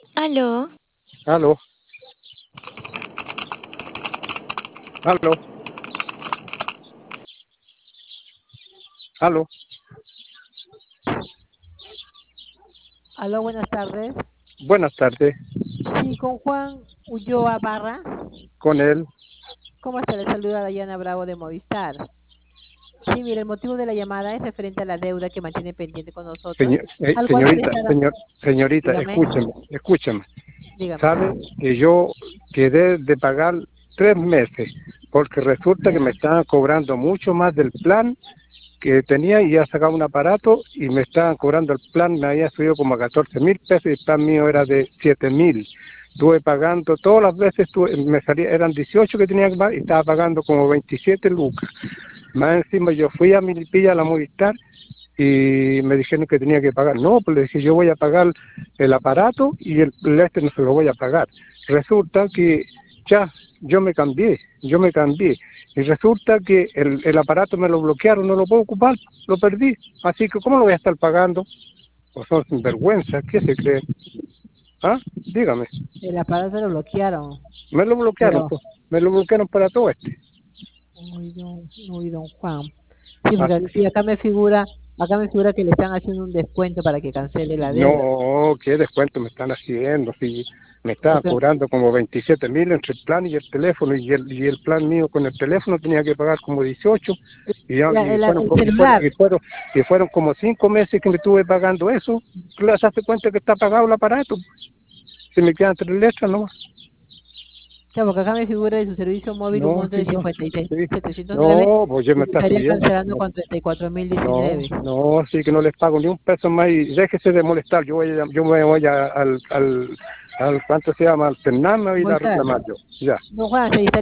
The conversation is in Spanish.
Aló, Aló, aló, aló. Aló, buenas tardes. Buenas tardes, Sí, con Juan Ulloa Barra. con él. ¿Cómo está? Le saluda Dayana Bravo de Movistar. Sí, mire, el motivo de la llamada es referente a la deuda que mantiene pendiente con nosotros, al cual se le Señorita, está dando. señorita, Dígame, escúcheme. dígame. Sabe que yo quedé de pagar 3 meses, porque resulta que me Ya. estaban cobrando mucho más del plan que tenía y ya sacado un aparato y me estaban cobrando el plan, me había subido como a 14.000 pesos y el plan mío era de 7.000. Estuve pagando todas las veces, me salía, eran 18 que tenía que pagar y estaba pagando como 27 lucas. Más encima yo fui a Milipilla, a la Movistar, y me dijeron que tenía que pagar. No, pues le dije, yo voy a pagar el aparato y el este no se lo voy a pagar. Resulta que ya, yo me cambié. Y resulta que el aparato me lo bloquearon, no lo puedo ocupar, lo perdí. Así que, ¿cómo lo voy a estar pagando? Pues son sinvergüenza, ¿qué se cree? ¿Ah? Dígame. El aparato lo bloquearon, Me lo bloquearon, pero, pues. Me lo bloquearon para todo este. uy, don Juan. Sí, porque Así sí, que, acá me figura que le están haciendo un descuento para que cancele la deuda. no, ¿qué descuento me están haciendo? Si me estaban Porque cobrando como 27.000 entre el plan y el teléfono, y el plan mío con el teléfono tenía que pagar como 18, y, ya, y, fueron, el y, fueron, celular. y, fueron, y fueron como 5 meses que me estuve pagando eso. Claro, se hace cuenta que está pagado el aparato. Si me quedan 3 letras, no. Claro, porque acá me figura de su servicio móvil un No, monto sí, de no. Sí. 56.709 No, pues ya y me se está estaría subiendo. cancelando No, con 34.019. no, sí que no les pago ni un peso más y déjese de molestar. Yo me voy al ¿cuánto se llama? Al Ternán, me voy a ir a Movistar. reclamar yo. Ya. No, Juan, se